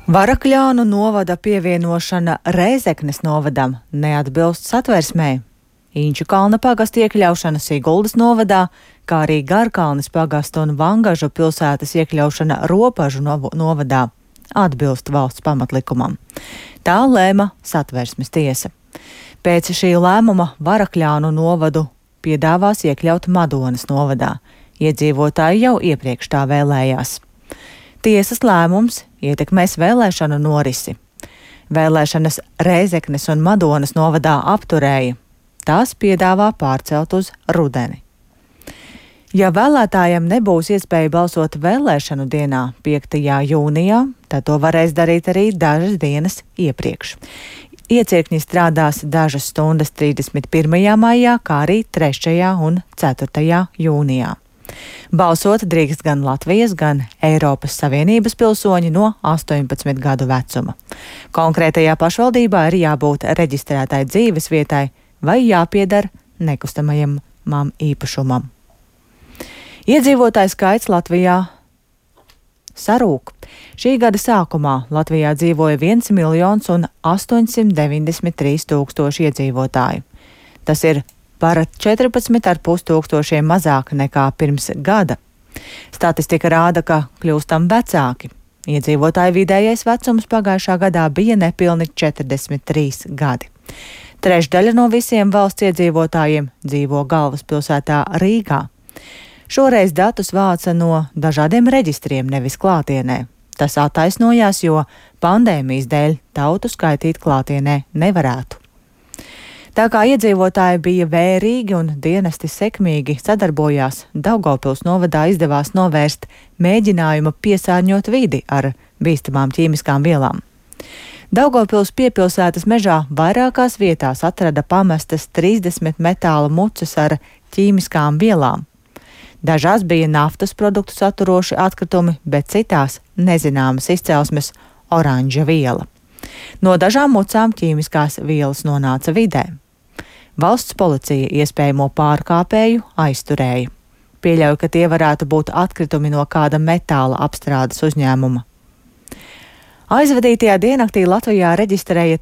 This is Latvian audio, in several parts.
Varakļānu novada pievienošana Rēzeknes novadam neatbilst satversmei. Īņķu kalna pagasta iekļaušana Siguldas novadā, kā arī Garkalnes pagasta un Vangažu pilsētas iekļaušana Ropažu novadā atbilst valsts pamatlikumam. Tā lēma satversmes tiesa. Pēc šī lēmuma Varakļānu novadu piedāvās iekļaut Madonas novadā. Iedzīvotāji jau iepriekš tā vēlējās. Tiesas lēmums ietekmēs vēlēšanu norisi. Vēlēšanas Rēzeknes un Madonas novadā apturēja. Tās piedāvā pārcelt uz rudeni. Ja vēlētājiem nebūs iespēja balsot vēlēšanu dienā, 5. jūnijā, tad to varēs darīt arī dažas dienas iepriekš. Iecirkņi strādās dažas stundas 31. maijā, kā arī 3. un 4. jūnijā. Balsot drīkst gan Latvijas, gan Eiropas Savienības pilsoņi no 18 gadu vecuma. Konkrētajā pašvaldībā ir jābūt reģistrētai dzīves vietai vai jāpiedar nekustamajam īpašumam. Iedzīvotāju skaits Latvijā sarūk. Šī gada sākumā Latvijā dzīvoja 1 893 000 iedzīvotāju. Tas ir par 14,5 tūkstošiem mazāk nekā pirms gada. Statistika rāda, ka kļūstam vecāki. Iedzīvotāju vidējais vecums pagājušā gadā bija nepilni 43 gadi. Trešdaļa no visiem valsts iedzīvotājiem dzīvo galvaspilsētā Rīgā. Šoreiz datus vāca no dažādiem reģistriem, nevis klātienē. Tas attaisnojās, jo pandēmijas dēļ tautu skaitīt klātienē nevarētu. Tā kā iedzīvotāji bija vērīgi un dienesti sekmīgi sadarbojās, Daugavpils novadā izdevās novērst mēģinājumu piesārņot vidi ar bīstamām ķīmiskām vielām. Daugavpils piepilsētas mežā vairākās vietās atrada pamestas 30 metāla mucas ar ķīmiskām vielām. Dažās bija naftas produktu saturoši atkritumi, bet citās nezināmas izcelsmes oranža viela. No dažām mucām ķīmiskās vielas nonāca vidē. Valsts policija iespējamo pārkāpēju aizturēja. Pieļauj, ka tie varētu būt atkritumi no kāda metāla apstrādes uzņēmuma. Aizvadītajā diennaktī Latvijā reģistrēja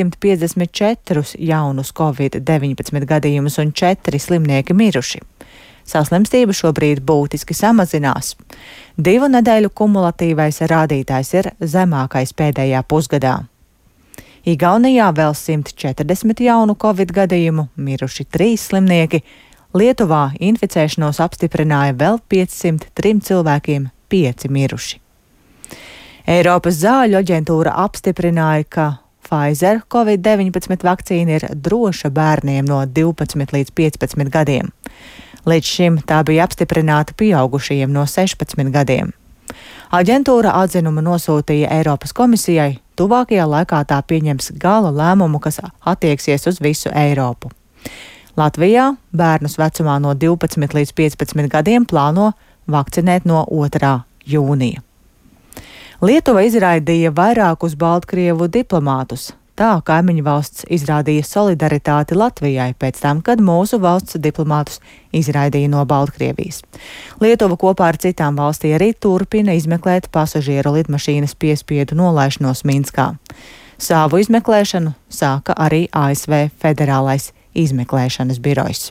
354 jaunus Covid-19 gadījumus un 4 slimnieki miruši. Saslimstība šobrīd būtiski samazinās. 2 nedēļu kumulatīvais rādītājs ir zemākais pēdējā pusgadā. Igaunijā vēl 140 jaunu Covid gadījumu, miruši 3 slimnieki. Lietuvā inficēšanos apstiprināja vēl 503 cilvēkiem, 5 miruši. Eiropas zāļu aģentūra apstiprināja, ka Pfizer Covid-19 vakcīna ir droša bērniem no 12 līdz 15 gadiem. Līdz šim tā bija apstiprināta pieaugušajiem no 16 gadiem. Aģentūra atzinumu nosūtīja Eiropas komisijai. Tuvākajā laikā tā pieņems gala lēmumu, kas attieksies uz visu Eiropu. Latvijā bērnus vecumā no 12 līdz 15 gadiem plāno vakcinēt no 2. jūnija. Lietuva izraidīja vairākus Baltkrievu diplomātus. Tā kaimiņu valsts izrādīja solidaritāti Latvijai pēc tam, kad mūsu valsts diplomātus izraidīja no Baltkrievijas. Lietuva kopā ar citām valstīm arī turpina izmeklēt pasažieru lidmašīnas piespiedu nolaišanos Minskā. Savu izmeklēšanu sāka arī ASV Federālais izmeklēšanas birojs.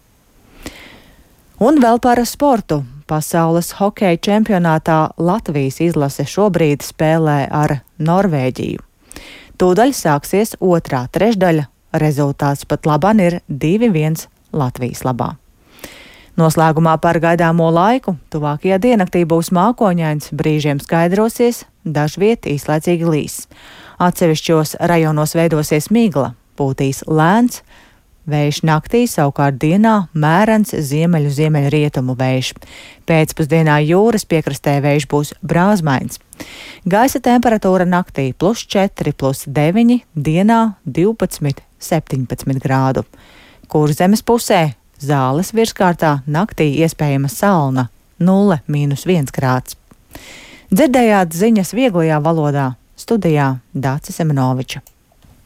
Un vēl par sportu. Pasaules hokeja čempionātā Latvijas izlase šobrīd spēlē ar Norvēģiju. Tūdaļ sāksies otrā trešdaļa, rezultāts pat labāk ir 2-1 Latvijas labā. Noslēgumā par gaidāmo laiku. Tuvākajā diennaktī būs mākoņains, brīžiem skaidrosies, dažviet īslaicīgi līs. Atsevišķos rajonos veidosies migla, pūtīs lēns, vējš naktī, savukārt dienā mērens ziemeļu-ziemeļrietumu vējš. Pēcpusdienā jūras piekrastē vējš būs brāzmains. Gaisa temperatūra naktī +4, +9, dienā 12, 17 grādu. Kurzemes pusē Zāles virskārtā naktī iespējama salna 0-1 grāds. Dzirdējāt ziņas vieglajā valodā, studijā Dācis Semenoviča.